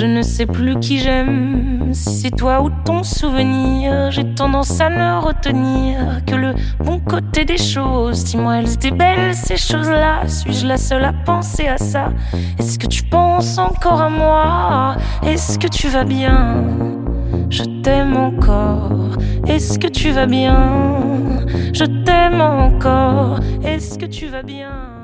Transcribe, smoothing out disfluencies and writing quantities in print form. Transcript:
Je ne sais plus qui j'aime, si c'est toi ou ton souvenir. J'ai tendance à ne retenir que le bon côté des choses. Dis-moi, elles étaient belles ces choses-là. Suis-je la seule à penser à ça? Est-ce que tu penses encore à moi? Est-ce que tu vas bien? Je t'aime encore. Est-ce que tu vas bien? Je t'aime encore. Est-ce que tu vas bien?